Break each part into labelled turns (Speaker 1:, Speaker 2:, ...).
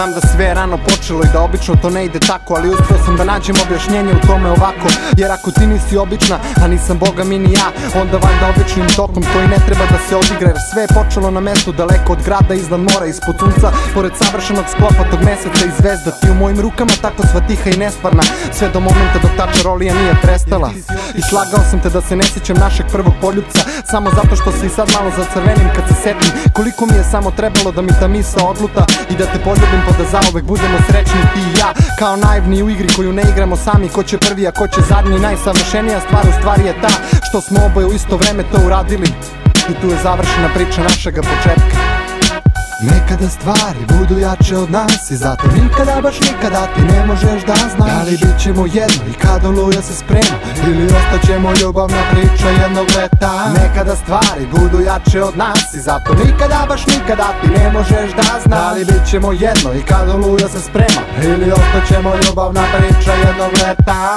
Speaker 1: Znam da sve je rano počelo i da obično to ne ide tako, ali uspio sam da nađem objašnjenje u tome ovako. Jer ako ti nisi obična, a nisam boga mi ni ja, onda valjda običnim tokom to i ne treba da se odigra. Jer sve je počelo na mestu daleko od grada, iznad mora, ispod sunca, pored savršenog sklopa tog meseca i zvezda. Ti u mojim rukama tako sva tiha i nestvarna, sve do momenta dok ta čarolija nije prestala. I slagao sam te da se ne sjećam našeg prvog poljupca, samo zato što se i sad malo zacrvenim kad se setim koliko mi je samo trebalo da mi ta misa odluta i da te poljubim pa da zauvek budemo srećni ti i ja. Kao naivni u igri koju ne igramo sami, ko će prvi a ko će zadnji. Najsavršenija stvar u stvari je ta što smo oboje u isto vreme to uradili i tu je završena priča našega početka. Nekada stvari budu jače od nas i zato nikada, baš nikada ti ne možeš da znaš da li bit ćemo jedno i kad oluja se sprema ili ostaćemo ljubavna priča jednog leta. Nekada stvari budu jače od nas i zato nikada, baš nikada ti ne možeš da znaš da li bit ćemo jedno i kad oluja se sprema ili ostaćemo ljubavna priča jednog leta.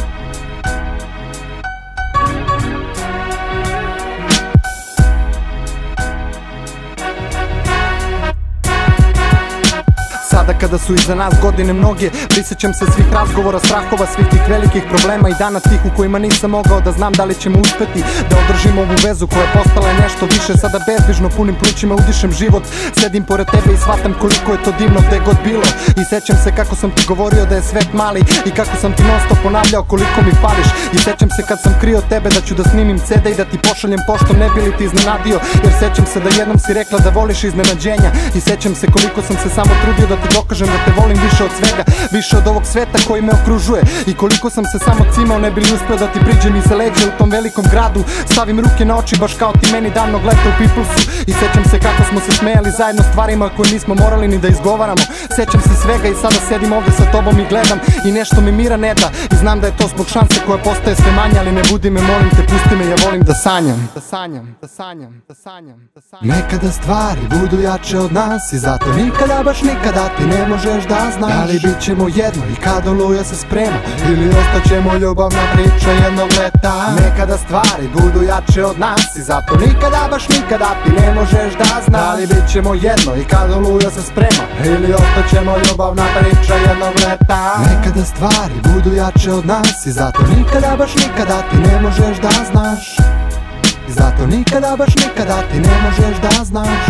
Speaker 1: Sada kada su iza nas godine mnoge, prisjećam se svih razgovora, strahova, svih tih velikih problema i dana tih u kojima nisam mogao da znam da li ćemo uspeti da održimo ovu vezu koja je postala nešto više. Sada bezbrižno punim plućima udišem život, sedim pored tebe i shvatam koliko je to divno gde god bilo. I sećam se kako sam ti govorio da je svet mali i kako sam ti non stop ponavljao koliko mi fališ. I sećam se kad sam krio tebe da ću da snimim CD i da ti pošaljem poštom ne bi li ti iznenadio. Jer sećam se da jednom si rekla da voliš iznenađenja i sećam se koliko sam se samo trudio da ti dokažem da te volim više od svega, više od ovog sveta koji me okružuje. I koliko sam se samo cimao ne bi li uspeo da ti priđem iza leđa u tom velikom gradu. Stavim ruke na oči baš kao ti meni davnog leta u Peoplesu. I sećam se kako smo se smejali zajedno stvarima koje nismo morali ni da izgovaramo. Sećam se svega i sada sedim ovde sa tobom i gledam i nešto mi mira ne da. I znam da je to zbog šanse koja postaje sve manja, ali ne budi me, molim te, pusti me, ja volim da sanjam. Da sanjam, da sanjam, da sanjam, da sanjam. Nekada stvari budu jače od nas i zato nikada, baš nikada ti ne možeš da znaš da li bit ćemo jedno i kad oluja se sprema ili ostaćemo ljubavna priča jednog leta. Nekada stvari budu jače od nas i zato nikada, baš nikada ti ne možeš da znaš da li bit ćemo jedno i kad oluja se sprema ili ostaćemo ljubavna priča jednog leta. Nekada stvari budu jače od nas i zato nikada, baš nikada ti ne možeš da znaš i zato nikada, baš nikada ti ne možeš da znaš.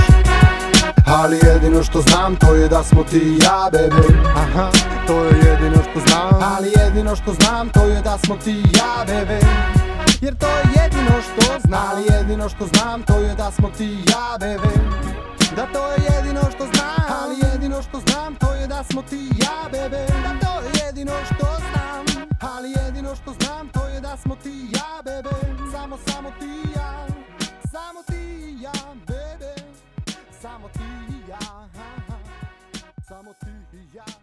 Speaker 1: Ali jedino što znam to je da smo ti i ja, bebe. Aha, to je jedino što znam. Ali jedino što znam to je da smo ti i ja, bebe. Jer to je jedino što znam. Ali jedino što znam to je da smo ti i ja, bebe. Da to je jedino što znam. Ali jedino što znam to je da smo ti i ja, bebe. Da to je jedino što znam. Ali jedino što znam to je da smo ti i ja, bebe. Samo ti i ja. Samo ti i ja, bebe. Samo ti i ja, samo ti i ja.